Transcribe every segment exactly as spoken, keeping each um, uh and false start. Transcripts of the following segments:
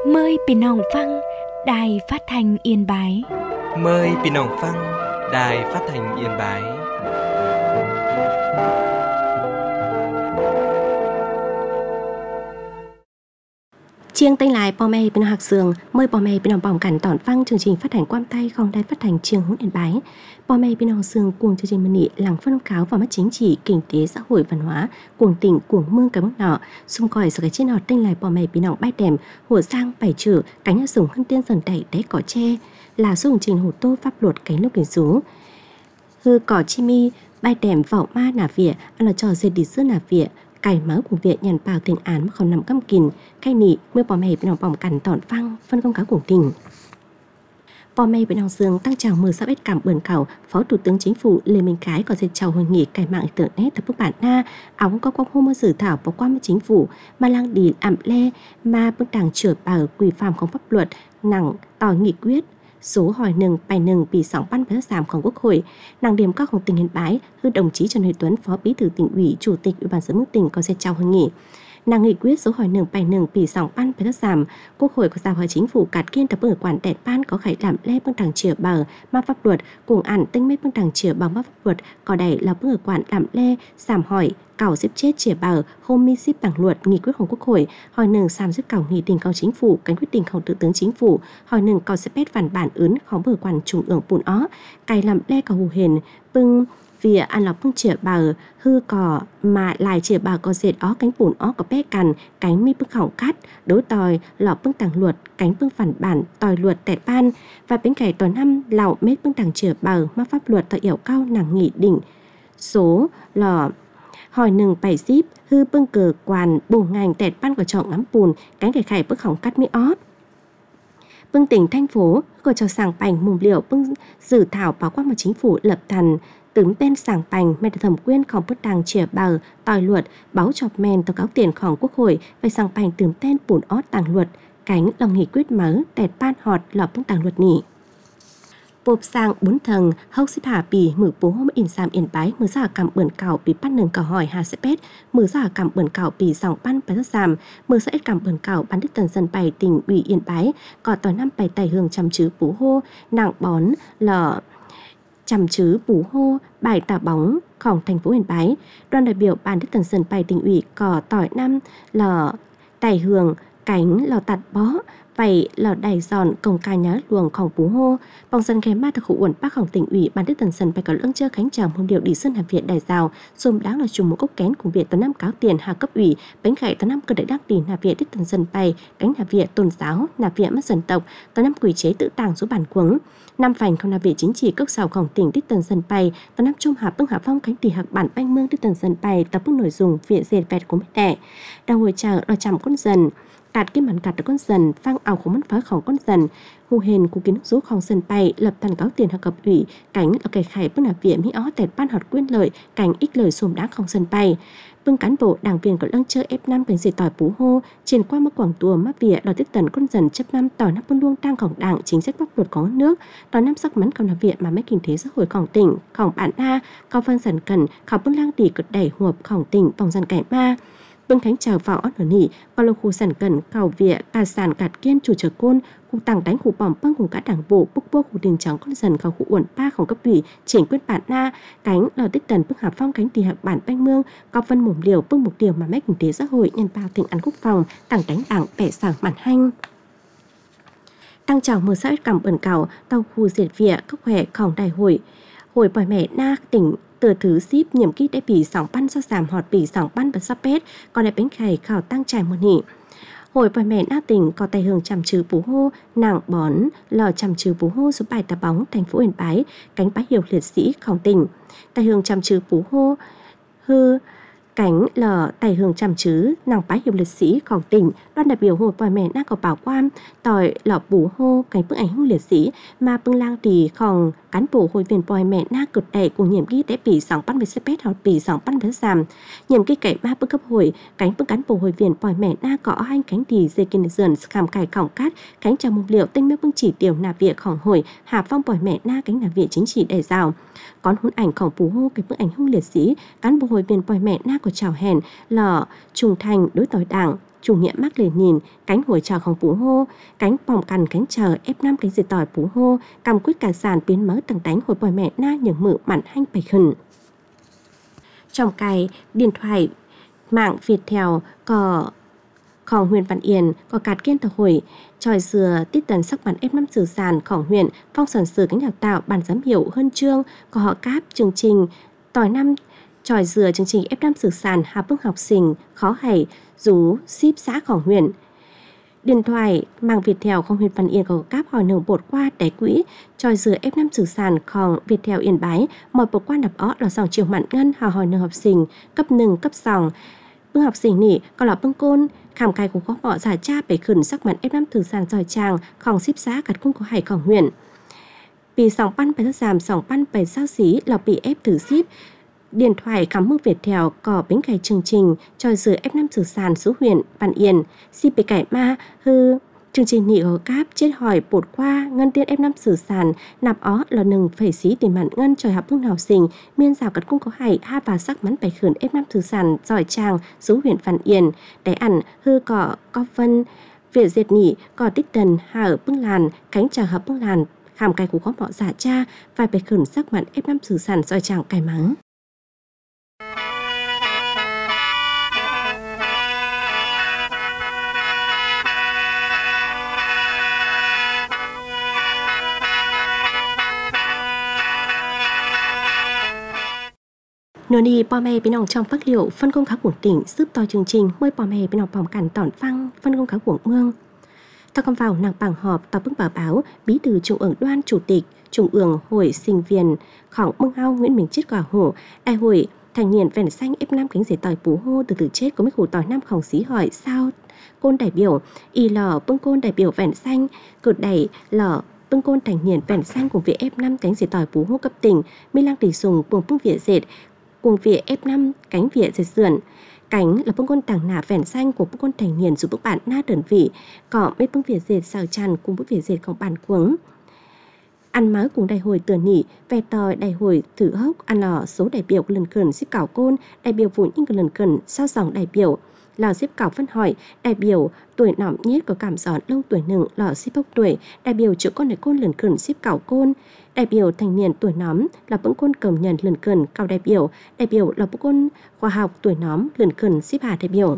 Mờiพี่น้องฟังđĐài Phát thanh Yên Bái. Mời พี่น้องฟัง Đài Phát thanh Yên Bái. Chiêng tay lại bò mê bên học sường mời bò mê bên bỏng cảnh tỏn phăng chương trình phát hành quan tay không đài phát hành chiêng hỗn Yên Bái. Bò mê bên học sường cuồng chương trình mân nghị làng phân cáo và mắt chính trị kinh tế xã hội văn hóa cuồng tỉnh cuồng mương cái mức nọ xung còi sự cái trên nọ tay lại bò mê bên học bay đèm hồ giang bảy chữ cánh sủng hân tiên dần đẩy đáy cỏ tre là số trình hồ tô pháp luật cánh lúc biển rú hư cỏ chimi bay đèm vỏ ma nà vỉa ăn là trò dệt đi xưa nà vỉa cày máu của viện nhận bào tiền án mà không nằm căm kìn cay nị mưa bò mày bên lòng bỏng cằn tỏn phăng phân công cáo của tỉnh bò mày bên lòng dương tăng chào mưa sao ít cảm bờn cầu phó thủ tướng chính phủ Lê Minh Khái có dịp chào hội nghị cài mạng internet tập bức bản na áo có quang hôm mơ dự thảo bỏ qua với chính phủ mà lang đi ẩm lê mà bức đảng chửa bào quy phạm không pháp luật nặng tỏi nghị quyết số hỏi nừng bài nừng bị sóng ban với giảmของquốc hội nàng điểm cácของtỉnh Yên Bái hư đồng chí Trần Huệ Tuấn phó bí thư tỉnh ủy chủ tịch ủy ban nhân dân tỉnh có sẽ chào hội nghị nàng nghị quyết số hỏi nừng bài nừng bị sóng ban với giảm quốc hội có giao hỏi chính phủ cát kiên tập ở quản đẹp ban có khải làm lê băng đảng chửa bờ ma pháp luật cùng ảnh tinh mấy băng đảng chửa bằng ma pháp luật có đẩy là băng ở quản làm lê giảm hỏi cảo xếp chết chìa bờ hôm mi xếp bảng luật nghị quyếtของquốc hội hỏi nừng xàm xếp cảo nghị định của chính phủ cánh quyết định của thủ tướng chính phủ hỏi nừng cảo xếp bét văn bản ướnของbờ quản trung ương bùn ó cài làm lê cảo hù hền bưng vì ăn lọc bưng chìa bờ hư cỏ mà lại chìa bờ có dệt ó cánh bùn ó có bé cằn cánh mi bưng khổng cắt đối tòi lọ bưng tàng luật cánh bưng phản bản tòi luật tẹt ban và bên cạnh tòa năm lạo mét bưng tàng chìa bờ ma pháp luật tòi yểu cao nàng nghị định số lọ hỏi nừng bảy zip hư bưng cờ quan bổ ngành tẹt ban của trọng ngắm bùn cánh cải khải bức hỏng cắt mi ót bưng tỉnh thành phố của cho sàng bành mùng liệu bưng dự thảo báo quan mà chính phủ lập thành tướng bên sàng bành mẹ thẩm quyênของbức đảng chìa bờ tòi luật báo chọc men tờ cáo tiềnของquốc hội về sàng bành tướng tên bùn ót tàng luật cánh lòng nghị quyết mở tẹt ban họt lọp bưng tàng luật nỉ bộp sang bốn thầng hốc xếp hạ bì mử bố hôm in xàm Yên Bái mử giả cầm bẩn cào bì bắt nừng cào hỏi hà sẽ pét mử giả cầm bẩn cào bì dòng ban bài rất giảm mử sẽ ít cầm bẩn cào ban đích tần dân bày tỉnh ủy Yên Bái có tỏi năm bày tài hương chăm chứ bố hô nặng bón lở chăm chứ bố hô bài tà bóngของthành phố Yên Bái đoàn đại biểu ban đích tần dân bày tỉnh ủy có tỏi năm lở tài hương cánh lò tạt bó vậy lò đầy giòn công ca nhớ luồngของbú hô bằng dân kém ma thực hữu uẩn bácของtỉnh ủy ban đức tần dân phải có lương chơi khánh chào hôm điều đi sơn hàm viện đại rào xôm đáng là chùm một cốc kén cùng viện tấn năm cáo tiền hà cấp ủy bánh khải tấn năm cơ đại đắc đi nạp viện đức tần dân bay cánh nạp viện tôn giáo nạp viện mất dân tộc tấn năm quỷ chế tự tàng số bản quấn năm phành không nạp viện chính trị cốc sàoของtỉnh đức tần dân bay tấn năm trung hạ bưng hạ phong cánh tỷ hạc bản banh mương đức tần dân bay tập bức nội dung viện dệt vẹt của mẹ đẻ đào hồi chờ đòi chằm con dần cạt cái màn cạt được con dần phang ảo của mất pháของcon dần hù hền của kiến sốของdần bay lập thành cáo tiền hợp cấp ủy cánh ở kẻ khải bưng nạp viện mỹ ó tẹt ban hoạt quyên lợi cánh ích lời xùm đángของdần bay bưng cán bộ đảng viên của lăng chơi ép năm cảnh dệt tỏi bú hô trên qua mức quảng tùa mắc vỉa đòi tiếp tần con dần chấp năm tỏi năm bưng luông tăngของđảng chính sách pháp luật của nước tỏi năm sắc mắn cầu nạp viện mà mấy kinh tế xã hộiของtỉnhของbản na cao phân dần cần khảo bưng lang tỷ cực đẩy huộpของtỉnh vòng dần cải ma bưng khánh chào vào ót ở nỉ vào lô khu sản cần cầu vỉa cà sản cạt kiên chủ trở côn khu tàng đánh khu bỏng băng cùng cả đảng bộ bốc bốc khu đình trắng con dần khảo khu uẩn baของcấp ủy chỉnh quyết bản na cánh lò tích tần bức hạ phong cánh tỷ hạc bản banh mương cao phân mồm liều bưng mục điều mà mấy kinh tế xã hội nhân bao tỉnh ăn quốc phòng tàng đánh đảng bẻ sảng bản hanh tăng chào mưa sao ít cầm bẩn cào tàu khu diệt vỉa các khỏeของđại hội hội bòi mẹ na tỉnh từ thứ ship nhiệm ký đã bị sóng ban do giảm họt bị sóng ban và sắp pết còn lại bánh khải khảo tăng trải một nỉ hội bòi mẹ na tỉnh có tài hưởng chăm chứ bú hô nàng bón lò chăm chứ bú hô số bài tà bóng thành phố Yên Bái cánh bá hiệu liệt sĩของtỉnh tài hưởng chăm chứ bú hô hư cánh lò tài hưởng chăm chứ nàng bá hiệu liệt sĩของtỉnh đoàn đại biểu hội bòi mẹ na có bảo quan tỏi lò bú hô cánh bức ảnh hung liệt sĩ mà bưng lang tỷของcán bộ hội viên bòi mẹ na cực đẩy của nhiệm kỳ đã bị sóng ban với xếp hoặc bị sóng ban với giảm nhiệm kỳ cải ma bức cấp hội cánh bức cán bộ hội viên bòi mẹ na có anh cánh tỷ dây kinh dần khảm cải khỏng cát cánh trà mục liệu tinh mấy bưng chỉ tiểu nạp việnของhội hạ phong bòi mẹ na cánh nạp viện chính trị đại rào còn hôn ảnhของbú hô cái bức ảnh hung liệt sĩ cán bộ hội viên bòi mẹ na của chào hèn lò trung thành đối tội đảng chủ nghĩa Mác Lênin, cánh hồi chào không phú hô, cánh bòm cằn cánh chờ ép năm cánh diệt tỏi phú hô, cầm quyết cả sàn biến mớ tầng đánh hồi bòi mẹ na những mự mặn hanh bạch hừng. Trong cái điện thoại mạng Viettel cóของhuyện Văn Yên có cát kiên tờ hồi tròi dừa tít tần sắc bản ép năm sử sànของhuyện phong sản sử cánh đào tạo bản giám hiệu hơn chương có họ cáp chương trình tỏi năm tròi dừa chương trình ép năm sử sàn hạ bước học sinh khó hảy rú ship xãของhuyện điện thoại mạng Viettelของhuyện Văn Yên có cáp hỏi nương bột qua đáy quỹ tròi dừa ép năm sử sànของViettel Yên Bái mọi bột qua đập ó là dòng chiều mặn ngân hà hỏi nương học sinh cấp nừng cấp dòng bưng học sinh nỉ còn là bưng côn khảm cài của có họ giả cha bể khẩn sắc mặt ép năm thử sàn giỏi tràngของship xã cắt cung có hảiของhuyệnปีสองพันไปgiảmสองพันไปเศร้าสีเราปีเอฟถือship điện thoại cắm mưa Viettel có bánh cày chương trình tròi dừa ép năm sử sàn số huyện Văn Yên xin bị cải ma hư chương trình nị ở cáp chết hỏi bột qua ngân tiên ép năm sử sàn nạp ó là nừng phẩy xí tiền mặn ngân tròi học bước học sinh miên rào cắt cung có hải ha và sắc mắn bày khẩn ép năm sử sàn giỏi tràng số huyện Văn Yên đáy ẩn hư cỏ có vân Việt diệt nị có tích tần hà ở bưng làn cánh trào hợp bưng làn hàm cài của có bỏ giả cha và bày khẩn sắc mắn ép năm sử sàn giỏi tràng cài mắng. Nửa đi bò mè bên ông trong phát liệu phân công khá của tỉnh giúp to chương trình mới bò mè bên ông bòm cản tỏn phăng phân công khá của mương. Ta còn vào nàng bảng họp tàu bưng bảo báo bí thư trung ương đoan chủ tịch trung ương hội sinh viên khổng mương hao Nguyễn Minh Chiết quả hổ đại hội thành niên vẻn xanh ép năm cánh rể tỏi phú hô từ từ chết có mấy khủ tỏi năm khổng xí hỏi sao côn đại biểu y lò bưng côn đại biểu vẻn xanh cột đẩy lò bưng côn thành niên vẻn xanh cùng vị ép năm cánh rể tỏi phú hô cấp tỉnh mi lang tỷ sùng buồng bưng việt dệt cùng vị ép năm cánh vỉa dệt sườn cánh là bông con tảng nả vẻn xanh của bông con thành niên giúp bức bạn na đơn vị có mấy bông vỉa dệt xào tràn cùng bức vỉa dệtของbản cuống ăn máu cùng đại hội tường nỉ về tòi đại hội thử hốc ăn lò số đại biểu lần cẩn xếp cảo côn đại biểu vụ những lần cẩn sao dòng đại biểu lò xếp cảo phân hỏi đại biểu tuổi nỏm nhất có cảm gió lông tuổi nừng lò xếp bốc tuổi đại biểu chữa con đại côn lần cẩn xếp cảo côn đại biểu thành niên tuổi nóm là bỗng côn cầm nhận lần cẩn cao đại biểu đại biểu là bỗng côn khoa học tuổi nóm lần cẩn xếp hà đại biểu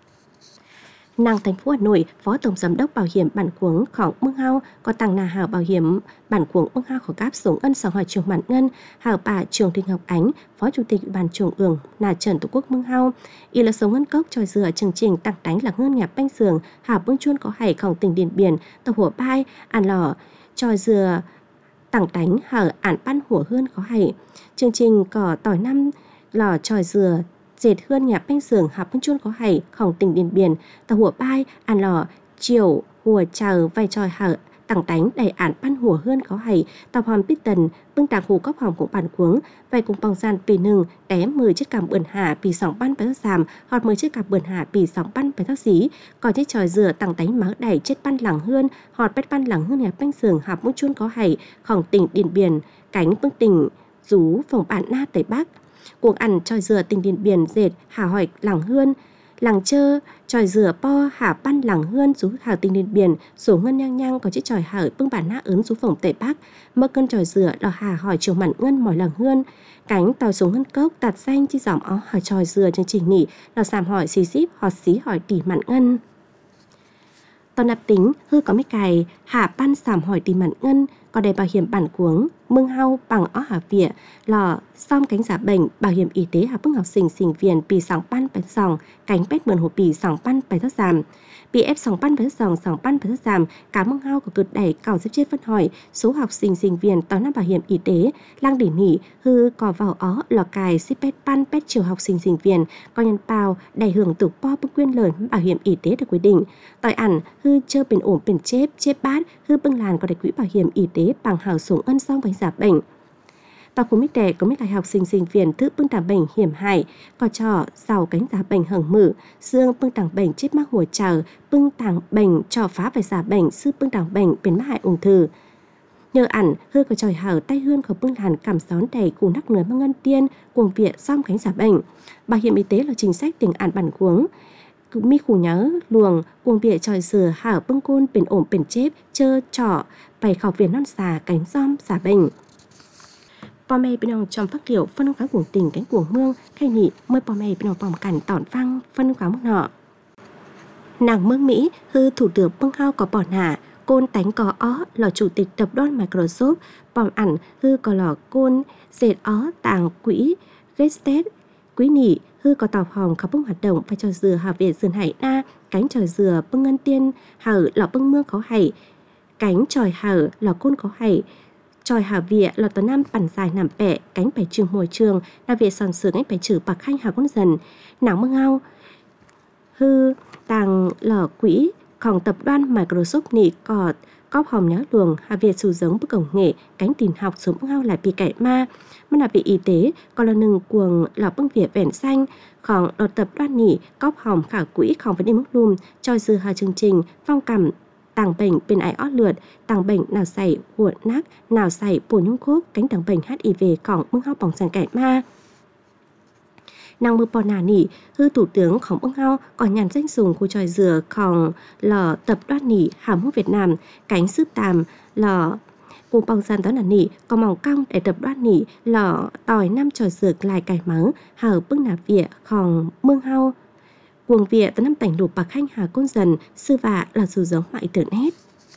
nàng thành phố Hà Nội phó tổng giám đốc bảo hiểm bản cuốngของmương hao có tăng nà hào bảo hiểm bản cuống mương hao của cáp sống ân sòng hỏi trường bản ngân hào bà trường Thị Ngọc Ánh phó chủ tịch ủy ban trung ương nà trần tổ quốc mương hao y là sống ngân cốc tròi dừa chương trình tăng đánh là ngân nhà banh giường hào bưng chuôn có hảiของtỉnh Điện Biên tàuหัวbai ăn lò tròi dừa tặng đánh hở ản ban hủa hơn có hải chương trình có tỏi năm lò tròi dừa dệt hơn nhà banh giường hạp bưng chuôn có hảiของtỉnh Điện Biên tàuหัวbai ăn lò chiều hùa chờ vai tròi hở tặng đánh đầy ản ban hủa hơn có hải tàu hòm bít tần bưng tạc hù cốc hòm của bản cuống vai cùng bong gian pì nừng té mười chiếc cằm bươn hạ pì sóng ban phải thất giảm hoặc mười chiếc cằm bươn hạ pì sóng ban phải thất xí còn chiếc tròi dừa tặng đánh máu đẩy chết ban lẳng hơn hoặc bét ban lẳng hơn nhà banh giường hạp mũi chuôn có hảiของtỉnh Điện Biên cánh bưng tỉnh rú phòng bản na tây bắc cuộc ăn tròi dừa tỉnh Điện Biên dệt hà hỏi lẳng hơn làng chơ tròi dừa po hà ban lẳng hơn rú hà tỉnh Điện Biên số ngân nhang nhang có chiếc tròi hà bưng bản na ớn rú phòng tây bắc mơ cơn tròi dừa lò hà hỏi trường mặn ngân mỏi lẳng hơn cánh tàu xuống ngân cốc tạt xanh chi giỏm ó hỏi tròi dừa chương trình nỉ lò sàm hỏi xí xíp hỏi xí hỏi tỉ mặn ngân tao nạp tính hư có mấy cài hạ ban sàm hỏi tỉ mặn ngân có đầy bảo hiểm bản cuống mương hao bằng ó hà vỉa lò xong cánh giả bệnh bảo hiểm y tế hà bưng học sinh sinh viên pì sòng ban phải sòng cánh bét mượn hồ pì sòng ban phải thất giảm pì ép sòng ban phải sòng sòng ban phải thất giảm cả mương hao của cực đẩy cào xếp chết phân hỏi số học sinh sinh viên tao nạp bảo hiểm y tế lang đỉ nỉ hư có vào ó lò cài xếp bét ban bét chiều học sinh sinh viên có nhân bao đầy hưởng từ po bưng quyền lời bảo hiểm y tế được quy định tỏi ẩn hư chơ bình ổn bình chép chép bát hư bưng làn có đầy quỹ bảo hiểm y tế bằng hào xuống ân xong bánh giả bệnh tao cũng biết đẻ có mấy lại học sinh sinh viên thức bưng tàng bệnh hiểm hại có trò giàu cánh giả bệnh hởng mử xương bưng tàng bệnh chết mắc hùa chờ bưng tàng bệnh trò phá phải giả bệnh sư bưng tàng bệnh biến mắc hại ung thư nhờ ảnh hư có trời hở tay hươn của bưng làn cảm xón đầy cù nắc nưới mang ngân tiên cuồng viện xong cánh giả bệnh. Bảo hiểm y tế là chính sách tình ản bản cuống mi khủ nhớ luồng cuồng viện tròi sửa hở bưng côn bền ổn bền chếp chơ trọ bày khảo viện non xà cánh giom giả bệnh. Bò mê bên ông trong phát liệu phân kháng cuồng tình cánh cuồng mương khai nhị mới bò mê bên ông vòng cảnh tỏn vang phân kháng mức nọ. Nàng mương Mỹ hư thủ tướng bưng hao có bỏ nả côn tánh có ó là chủ tịch tập đoàn Microsoft bòm ảnh hư có lò côn dệt ó tàng quỹ Gates quý nỉ hư có tàu hòm khắp bưng hoạt động và trò dừa hà viện sườn hải na cánh tròi dừa bưng ngân tiên hở lò bưng mương có hải cánh tròi hở lò côn có hải tròi hà viện lò tờ năm bản dài nằm bẹ cánh bảy trường môi trường là viện sòn sướng anh phải trừ bạc khanh hà con dần nàng mương ao hư tàng lò quỹของtập đoàn Microsoft nị cọt cóp hòm nhớ luồng hà việt sử giống bức cổng nghệ cánh tìm học xuống bức hao lại bị cải ma mà là bị y tế còn là nừng cuồng lò bưng việt vẹn xanhของđợt tập đoàn nị cóp hòm khả quỹของvấn đề mức lùm cho dư hà chương trình phong cảm tàng bệnh bên ải ót lượt tàng bệnh nào xảy huột nắc nào xảy bổ nhung khốp cánh tàng bệnh hát i vêของbưng hao bỏng sàn cải ma nàng mơ bò nà nỉ hư thủ tướngของbưng hao còn nhàn danh dùng của tròi dừaของlò tập đoàn nỉ hàm hút Việt Nam cánh sướp tàm lò cùng bong gian đó là nỉ có mỏng cong để tập đoàn nỉ lò tỏi năm tròi dừa lại cải mắng hào bưng nà vỉaของmương hao cuồng vỉa tới năm tảnh lục bạc khanh hà côn dần sư vạ là dù giống mạng internet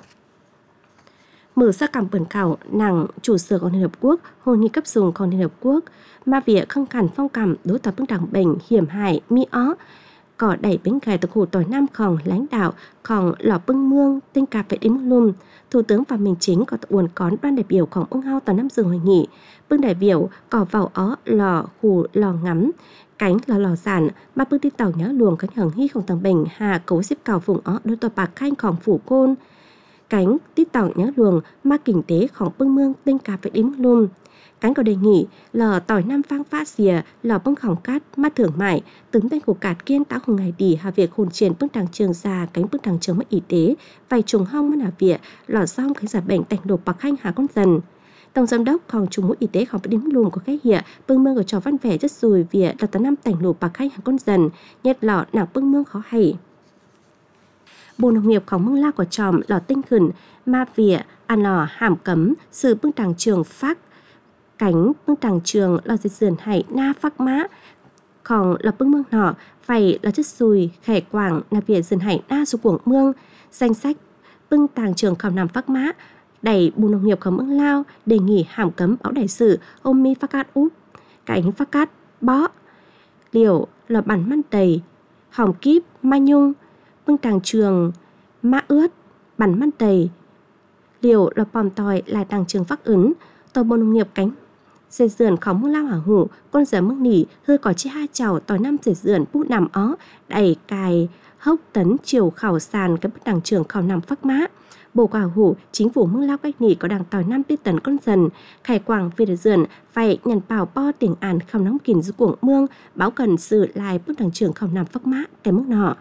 mở ra cảm bẩn khảo nàng chủ sở của Liên Hợp Quốc hội nghị cấp dùng của Liên Hợp Quốc mà việc khăng khẳng phong cảm đối tập bức đảng bệnh hiểm hại mi ó cỏ đẩy bánh gài từ khu tỏi nam khòng lãnh đạo khòng lò bưng mương tinh cà phải đến lùm thủ tướng và mình chính có uồn cón đoàn đại biểuของông hao tòa năm dừng hội nghị bưng đại biểu cỏ vào ó lò khu lò ngắm cánh là lò sản mà bưng tin tàu nhớ luồng cánh hưởng hyของtầng bệnh hà cấu xếp cào vùng ó đối tòa bạc khanhของphủ côn cánh tít tàu nhớ luồng mà kinh tếของbưng mương tinh cà phải đến lùm cánh có đề nghị lò tỏi năm phang phát xìa lò bưng khỏng cát mắt thưởng mại tướng tên của cát kiên tạo hùng ngày đỉ hà việc hồn triển bưng đằng trường già cánh bưng đằng trường mất y tế vài trùng hong mất hà viện lò xong cánh giả bệnh tành đột bạc khanh hà con dần tổng giám đốc phòng trùng mũi y tế khỏi điểm lùm của cái hiện bưng mương ở trò văn vẻ rất rồi viện là tấn năm tành đột bạc khanh hà con dần nhất lọ nặng bưng mương khó hay bộ nông nghiệpของmương lao của tròm lò tinh khẩn ma vỉa ăn lò hàm cấm sự bưng đằng trường phát cánh bưng đằng trường lò dịch sườn hải na phát mã còn là bưng mương nọ phải là chất sùi khẻ quảng là viện sườn hải na số cuồng mương danh sách bưng tàng trường khảo nằm phát mã đẩy bộ nông nghiệp của mương lao đề nghị hàm cấm báo đại sử ông mi phát cát úp cánh phát cát bó liều là bản măn đầy hòm kíp ma nhung bưng tàng trường ma ướt bản măn đầy liều là bòm tòi lại tàng trường phát ứng tàu bộ nông nghiệp cánh dệt dườn khóng mương lao hả hủ con giờ mương nỉ hơi có chi hai chảo tỏi năm dệt dườn bút nằm ó đẩy cài hốc tấn chiều khảo sàn cái bức đằng trường khảo nằm phát mã bộ quả hủ chính phủ mương lao cách nỉ có đằng tỏi năm tiết tấn con dần khải quảng về dườn phải nhận bảo bo tỉnh àn khảo nóng kìm dưới cuồng mương báo cần sự lại bức đằng trường khảo nằm phát mã cái mức nọ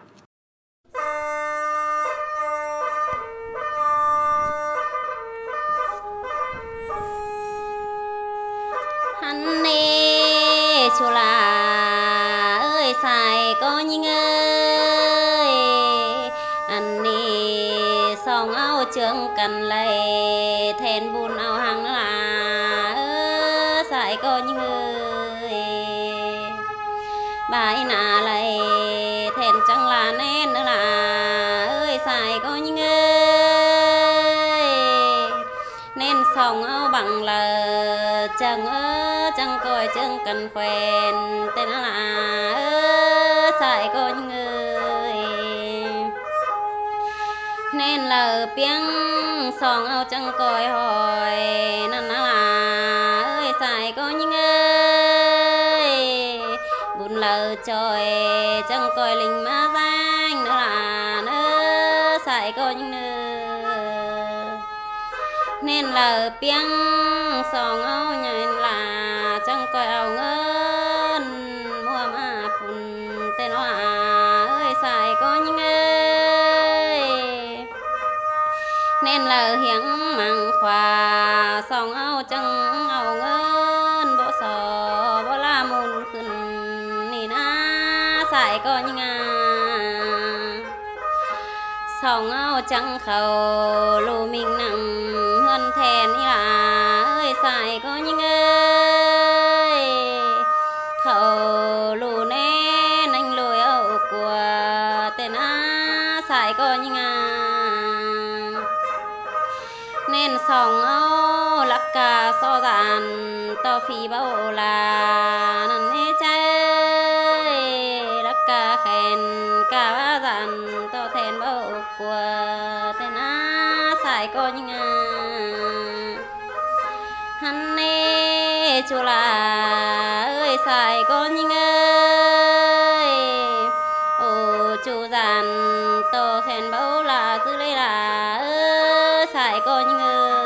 chùa là ơi xài có những ơi anh đi xong áo trường cần lấy thèn bùn áo hàng nữa là ơi xài có những ơi bài nà lấy thèn chẳng là nên nữa là ơi xài có những ơi nên xong áo bằng là chẳng ơi chẳng coi chẳng cần quen tên là ơ xài con người nên là tiếng song ao chẳng coi hỏi nên là ơi xài con người bùn lờ trời chẳng coi linh má danh nữa là ơ xài con người nên là tiếng song ao nhảy là chẳng coi ao ngân mua mà phun tên nó ơi xài có những ơi nên là hiếng măng khoa song ao trăng ao ngân bộ sò bộ la môn khẩn nì na sai có như nga song ao trăng khẩu lù mình nặng hơn thèn ý là ơi sai có như ơi khẩu lù nè nành lùi ẩu của tên á sai có như nga nên song áo lắc cả so dàn to phi bao là năn hê chơi lắc cả khen cả ba dàn to thèn bao của tên á sai có như nga hắn nê chú là ơi sai có như ơi ô chú dàn to khen bao là dư lấy là ơi sai có như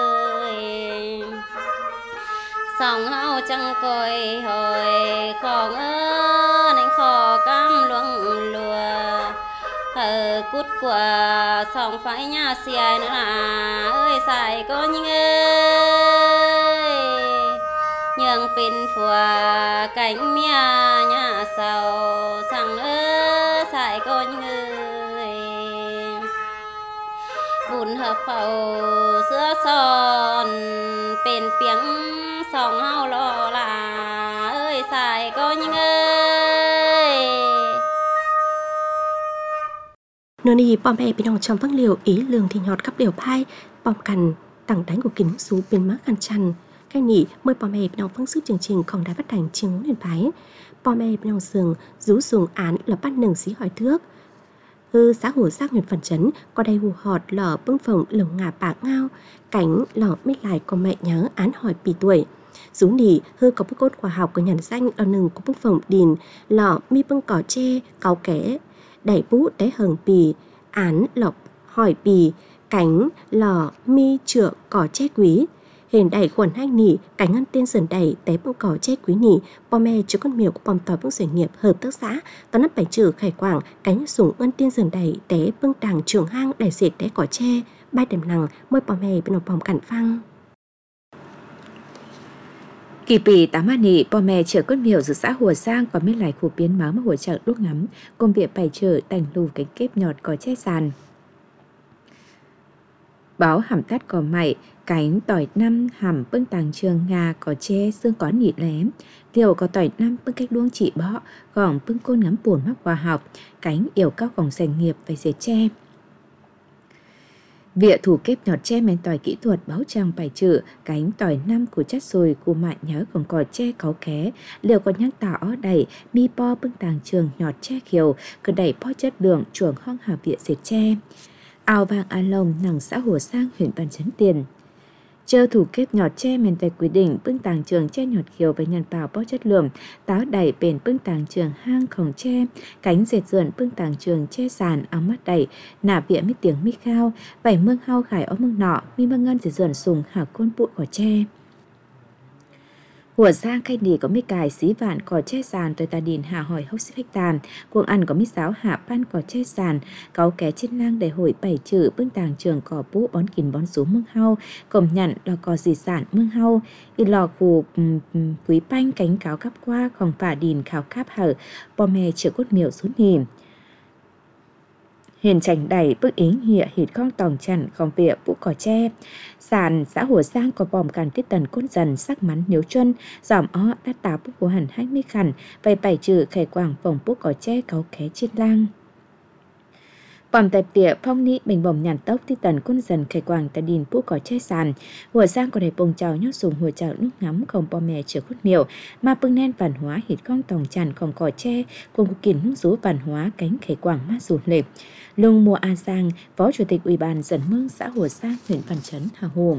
song hao chẳng coi hồi khó ngơ nên khó cam luông lùa hờ cút của song phải nhà xìa nữa là ơi sai có những ơi nhường pin phùa cánh mía nhà sầu sang ơi sai có những ơi bùn hợp khẩu sữa son bên tiếng song hao lo là ơi sai có những ơi nơi này bom bè bên trong trong vắng liều ý lường thì nhọt cấp liều phai bom cằn tặng đánh của kính số bên má khăn chăn cái nỉ mời bom bè bên trong phương sức chương trình còn đã phát hành chiều ngón liền phái bom bè bên trong giường rú dùng án là bắt nừng xí hỏi thước hư xã hồ xác huyện phần chấn có đây hù họt lở bưng phồng lồng ngà bạc ngao cảnh lở mít lại có mẹ nhớ án hỏi pì tuổi rú nỉ hư có bức cốt khoa học của nhận danh ở nừng của bức phồng đìn lở mi bưng cỏ tre cáo kẽ đẩy bút đáy hờn pì án lọc hỏi pì cánh lở mi trựa cỏ tre quý hình đẩy khuẩn hai nỉ cánh ngân tiên sườn đẩy té bưng cỏ tre quý nỉ bom me chứa con miều của bom tỏi bưng doanh nghiệp hợp tác xã tao nắp bảy trừ khải quảng cánh sủng ngân tiên sườn đẩy té bưng đàng trường hang đẩy dệt té cỏ tre bay đềm lằng môi bom me bên bom cản phăng kỳ pì tám an nỉ bò mè chở con miều từ xã Hùa Giang có mấy lại khu biến máu mà hỗ trợ đốt ngắm công việc bày chở đành lù cánh kép nhọt có che sàn báo hàm tắt có mày cánh tỏi năm hàm bưng tàng trường ngà có che xương có nỉ lém điều có tỏi năm bưng cách luông chỉ bọ gỏng bưng côn ngắm buồn mắc khoa học cánh yểu cao gỏng doanh nghiệp về dệt tre Vịa thủ kép nhọt tre men tỏi kỹ thuật báo trang bài trừ cánh tỏi năm của chất rồi của mạn nhớ còn cỏ tre cáu ké liệu có nhắc tỏ đầy mi po bưng tàng trường nhọt tre khiều cứ đẩy po chất lượng chuồng hong hà vịa dệt tre ao vàng a lông nằng xã Hồ Sang huyện Văn Chấn Tiền Chơ thủ kép nhọt tre men tại quy định bưng tàng trường tre nhọt khiều với nhân bào po chất lượng táo đẩy bền bưng tàng trường hang khổng tre cánh dệt dườn bưng tàng trường tre sàn áo mắt đẩy nả vịa mi tiếng mi khao vảy mương hao khải ó mương nọ mi mương ngân dệt dườn sùng hạ côn bụi của tre Hùa Giang cây nỉ có mi cài xí vạn cỏ tre sàn tôi ta điền hạ hỏi hốc xích tàn cuồng ăn có mi giáo hạ pan cỏ tre sàn cáu ké trên lang để hồi bảy chữ bưng tàng trường cỏ bú bón kìn bón sú mương hao cổng nhận là cỏ dì sản mương hao y lò cù quý panh cánh cáo cắp qua còn phả điền khảo cáp hở bò mè chữa cốt miểu xuống nìm hiền chảnh đẩy bức ính hịa hịt khong tòng chặn khòng vịa vũ cỏ tre sàn xã Hùa Giang có bòm càn tiết tần côn dần sắc mắn nếu chân giỏm ó đã táo bức của hẳn hai mươi khẩn vầy bảy trừ khẻ quảng phồng bút cỏ tre cáu ké chiết lang bòm tập tỉa phong nị bình bòm nhàn tốc tiết tần côn dần khẻ quảng ta điền bút cỏ tre sàn Hùa Giang có đầy bông trào nhót sùng hùa trào nước ngắm không bò mè chữa khuất miểu mà bưng nen văn hóa hịt khong tòng chặn khòng cỏ tre cùng của kìn nước rú văn hóa cánh khẻ quảng mát rụt lệ Lung Mùa A Giang, Phó Chủ tịch Ủy ban Dần Mương xã Hùa Giang, huyện Văn Chấn, Hà Hồ.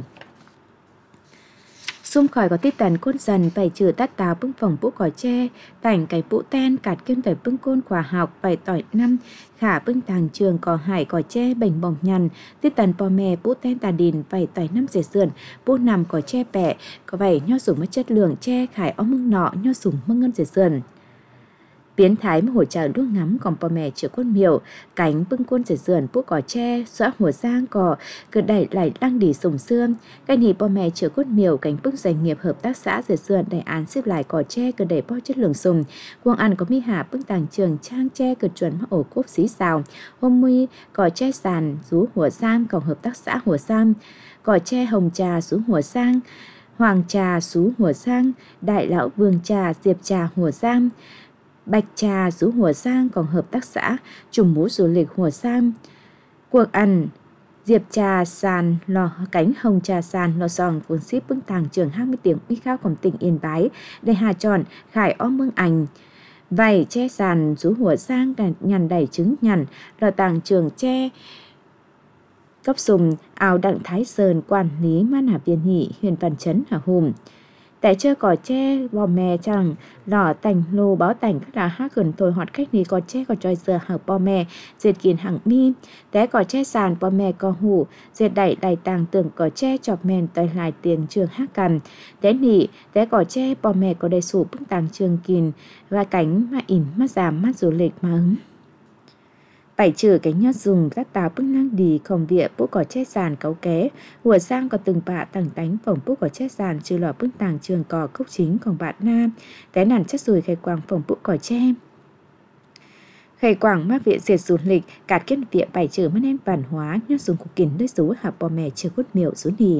Xung khỏi có tiết tần côn dần phải trừ tát táo bưng phòng bút cỏ tre, tảnh cái bũ ten cạt kiên phải bưng côn khoa học phải tỏi năm, khả bưng tàng trường cỏ hải cỏ tre bành bồng nhằn, tiết tần bò mè bũ ten tà đìn phải tỏi năm dệt sườn, bũ nằm cỏ tre bẹ, có vảy nho sủng mất chất lượng tre khải ó mưng nọ nho sủng mưng ngân dệt sườn. biến thái mà hỗ trợ đua ngắm còn bò mẹ chữa quân miểu cánh bưng quân dệt dườn bút cỏ tre xóa hồ giang cỏ cứ đẩy lại đang đi sùng xương cái nỉ bò mẹ chữa quân miểu cánh bưng doanh nghiệp hợp tác xã dệt dườn đại án xếp lại cỏ tre cứ đẩy bo chất lượng sùng quang ăn có mi hạ bưng tàng trường trang tre cứ chuẩn mà ổ cốp xí xào hôm mi cỏ tre sàn rú hồ giang còn hợp tác xã hồ giang cỏ tre hồng trà rú hồ giang hoàng trà rú hồ giang đại lão vương trà diệp trà hồ giang bạch trà rú hồ giang còn hợp tác xã trùng mũ du lịch hồ giang cuộc ăn diệp trà sàn lò cánh hồng trà sàn lò giòn cuốn ship bưng tàng trường hai mươi tiếng uy khaoของtỉnh Yên Bái để hà tròn khải om mương ảnh vảy tre sàn rú hồ giang nhằn đẩy trứng nhằn lò tàng trường tre cấp sùng áo đặng thái sơn quản lý man hà viên hỷ huyện văn chấn hà hùm tại chơi cỏ tre bò mè chẳng lò tành lô báo tành các là hát gần thôi họt khách ní cỏ tre cỏ tròi dừa hở bò mè dệt kiền hằng mi té cỏ tre sàn bò mè cỏ hủ dệt đẩy đẩy tàng tưởng cỏ tre chọc mèn tới lại tiền trường hát cằn té nỉ té cỏ tre bò mè có đầy sủ bức tàng trường kiền và cánh mà ỉn mắt giảm mắt du lịch mà ứng bảy trừ cánh nhót dùng các táo bưng lang đi không vịa bút cỏ che sàn cấu ké hùa sang có từng bạ tàng tánh phỏng bút cỏ che sàn trừ lò bưng tàng trường cỏ cốc chính còn bạn nam cái nản chất rùi khai quang phỏng bút cỏ che khai quang mắc viện diệt du lịch cả kiên viện bảy trừ mất em văn hóa nhót dùng của kín đối số hạ bò mè chưa cốt miệu xuống đi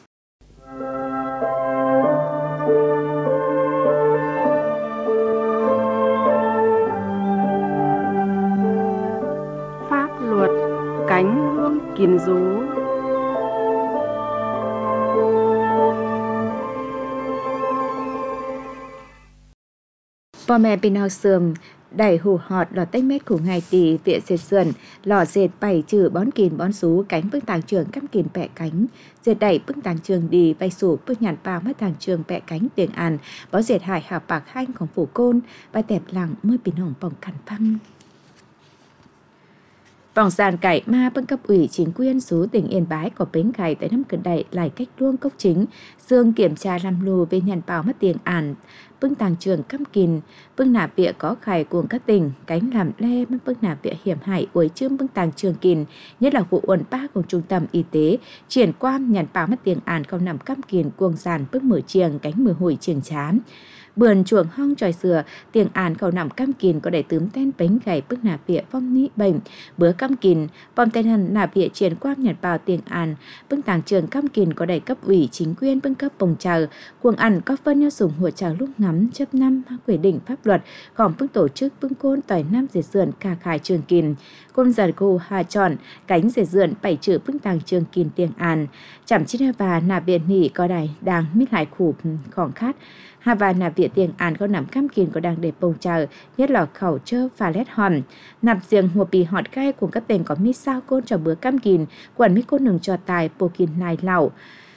cánh hương kiền rú bò mẹ bên nào sườn đẩy hủ họt lò tách mét của ngày tỷ viện dệt sườn lò dệt bảy trừ bón kìn bón sú cánh bưng tàng trường cắm kìn bẹ cánh dệt đẩy bưng tàng trường đi bay sủ bưng nhàn bao mất tàng trường bẹ cánh tiền an bó dệt hải hạ bạc hanhของphủ côn bài tẹp lặng mới bình hồng bỏng khăn phăng vòng sàn cải ma bưng cấp ủy chính quyền số tỉnh Yên Bái có bến cải tại năm cận đẩy lại cách luông cốc chính dương kiểm tra làm lù về nhận bảo mất tiền ản bưng tàng trường cắm kìn bưng nạp vịa có khải cuồng các tỉnh cánh làm le mất bưng nạp vịa hiểm hại uối chươm bưng tàng trường kìn nhất là vụ uẩn ba của trung tâm y tế triển quan nhận bảo mất tiền ản không nằm cắm kìn cuồng sàn bưng mở trường cánh mở hồi trường chám bườn chuồng hong tròi sửa tiền àn khẩu nằm cam kìn có để tướm tên bánh gầy bức nạp vịa phong ní bệnh bữa cam kìn bom tên hần nạp vịa triển quan nhật bào tiền àn bưng tàng trường cam kìn có để cấp ủy chính quyền bưng cấp bồng chờ cuồng ăn có phân nhau dùng hỗ trợ lúc ngắm chấp năm quy định pháp luật gồm bưng tổ chức bưng côn tỏi năm dệt dườn cả khải trường kìn côn giật gù hà tròn cánh dệt dườn bảy chữ bưng tàng trường kìn tiền àn chẩm chín và nạp viện nỉ có đài đang mít lại khủ khoảng khát Hà và nạp viện tiền án có nằm cam kìn có đang để bầu chờ, nhất là khẩu chơ và lét hòn. Nạp riêng hùa bì họt gai của các tên có mít sao côn cho bữa cam kìn, quản mít côn nừng cho tài bồ kìn này lẩu.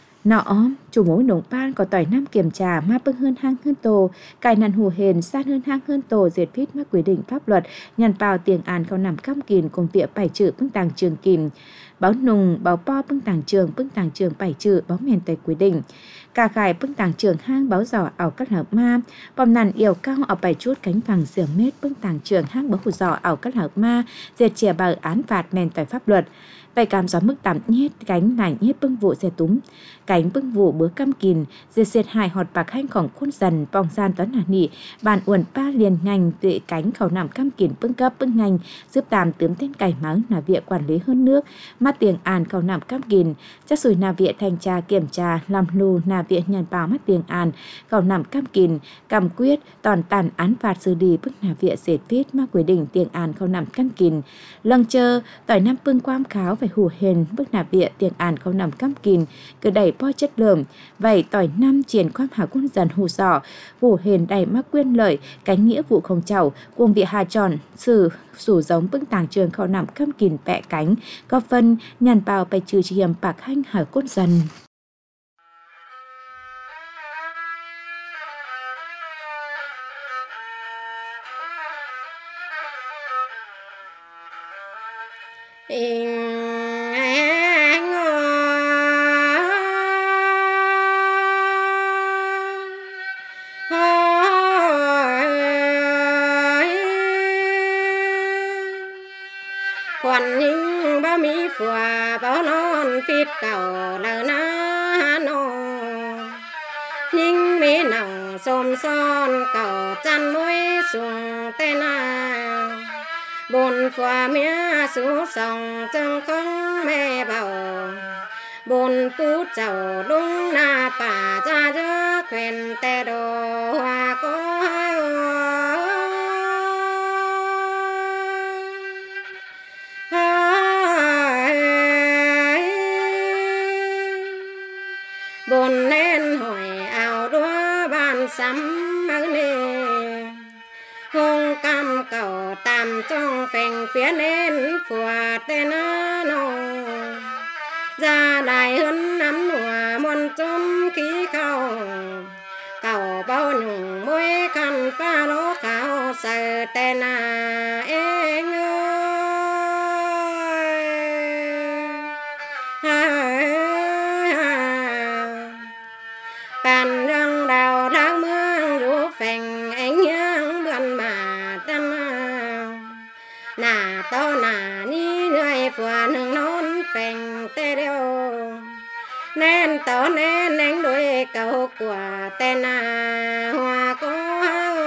Nọ, chủ mối nồng ban có tỏi năm kiểm tra ma bưng hơn hang hơn tổ, cài nàn hù hền san hơn hang hơn tổ diệt viết mắc quy định pháp luật, nhằn bào tiền án không nằm cam kìn cùng vịa bảy chữ bưng tàng trường kìm. Báo nùng, báo po bưng tàng trường, bưng tàng trường bảy chữ, báo miền tây quy định. Cả khải bưng tàng trường hang báo giỏ ảo cắt hợp ma, bom nàn yêu cao ở bảy chút cánh vàng xỉa mét bưng tàng trường hang báo hù giỏ ảo cắt hợp ma, diệt chìa bờ án phạt mền tỏi pháp luật. Vậy cảm gió mức tắm nhét cánh nải nhét bưng vụ xe túm cánh bưng vụ bữa cam kìn diệt diệt hài họt bạc hanhของkhuôn dần vòng gian toán hà nị bàn uẩn ba liền ngành vệ cánh khẩu nằm cam kìn bưng cấp bưng ngành giúp tàm tướm tên cải máu nà viện quản lý hơn nước mắt tiền an khẩu nằm cam kìn chắc rồi nà viện thanh tra kiểm tra làm lù nà viện nhàn bảo mắt tiền an khẩu nằm cam kìn cầm quyết toàn tàn án phạt xử đi bức nà viện dệt viết mắc quy định tiền an khẩu nằm cam kìn lâng chơ tỏi năm bưng quam kháo phải hù hền bức nà viện tiền an khẩu nằm cam kìn cứ đẩy po chất lượng vậy tỏi năm triển quam hà quân dần hù sọ hù hền đầy mắc quyên lợi cánh nghĩa vụ không chầu cuồng vị hà tròn sử sủ giống bưng tàng trường khẩu nằm cam kìn bẹ cánh có phân nhàn bào bày trừ chỉ hiểm bạc hanh hà quân dần. khoan nhưng ba mi phùa bao non phít cầu lờ na nô nhưng mi nào xôm son cầu chăn mũi xuồng tên nào bồn phùa mía sú sòng chân không mê bầu bồn phú chầu đúng na bà cha chớ khuyên tê đồ hoa có hai bồn nên hỏi ảo đua bàn sắm mơ nê hông cam cầu tam trong phèn phía nên phùa tên nô ra đại hơn năm nùa muôn chôm khí khâu cầu bao nhung môi khăn pa lô khao sợ tên à em ơi bàn răng đào tháng mương rủ phèn ánh nhang bươn mà tâm nà to nà ni người phùa nương nón phèn tê đeo nên to nên anh đuôi cầu của tên à hoa có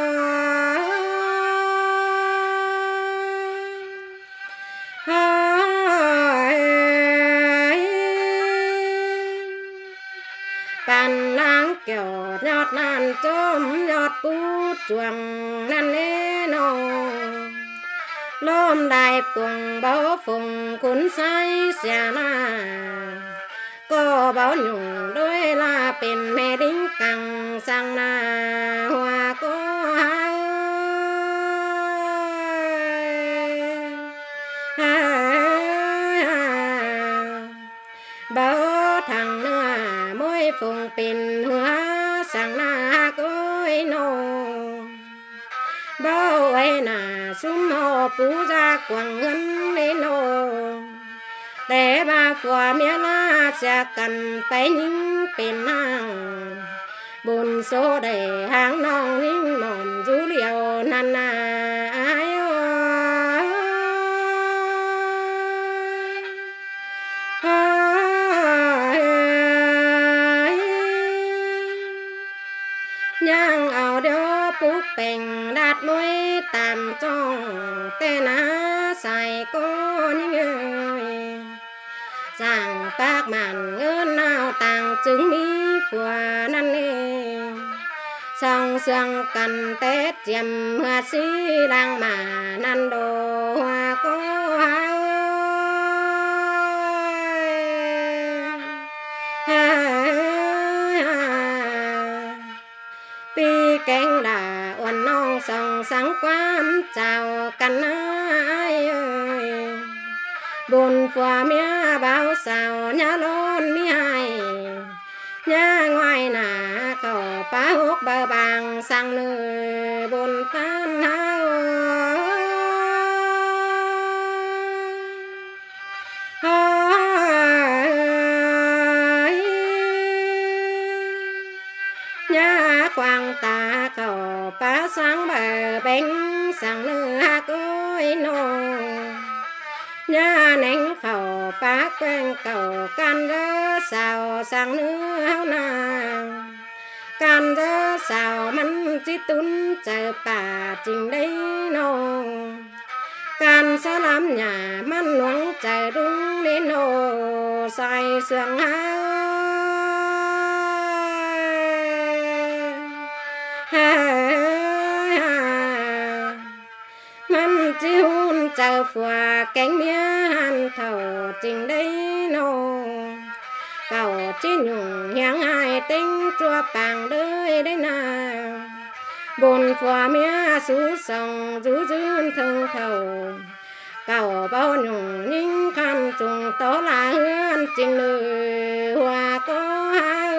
bàn lang kiểu nhọt nan chôm nhọt bút chuồng nan nê nô lôm đại tuồng báo phùng cuốn say xà la có báo nhung đôi là bên mẹ đính căng sang na hoa có báo thằng nữa môi phùng pin hoa sang na cối nô bao ấy là sum hồ phú gia quảng ngân lên nô để ba phùa mía la sẽ cần phải những pin năng bùn số để hàng nong những mỏm rú liều nan na ai nhang ảo đeo bút bèn đạt môi tạm trong tên á xài có những người rằng bác màn ngân nào tàng chứng mi phùa năn nê song sương cần tết chiêm hoa sĩ đang mà năn đồ hoa có pi cánh đà uốn non song sáng quán chào căn ai ơi buồn phùa mía bao sao nhá lôn mi hai nhá ngoài nà cầu phá hút bờ bằng sang nơi buồn tan hao nhá quang ta cầu phá sáng bờ bên sang nơi cối nô nhá nén khẩu bác quen cầu can rơ sao sang nước hao nàng can rơ sao mắn chỉ tún chờ bà trình đây nô can sa làm nhà mắn nuông chờ đúng đến nô say sương hao mắn chỉ hôn chờ phùa cánh mía hàn thầu trình đây nô cầu chỉ nhung nhang hai tính chua bằng đời đây nào bồn phùa mía sú sòng rú rươn thương thầu cầu bao nhung những khăn trùng tố là hương trình lời hoa có hai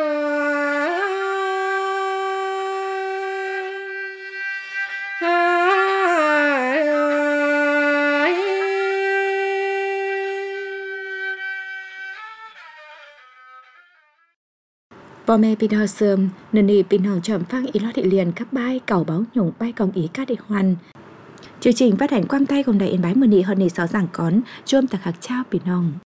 Bò mẹ pin hò sườm, nền nì pin hò chậm phang ý lo thị liền các bay cầu báo nhung bay còn ý các địa hoàn. Chương trình phát hành quam tay cùng Đài Yên Bái mười nị hơn nị sáu giảng cón chôm tạc hạc trao bị nòng.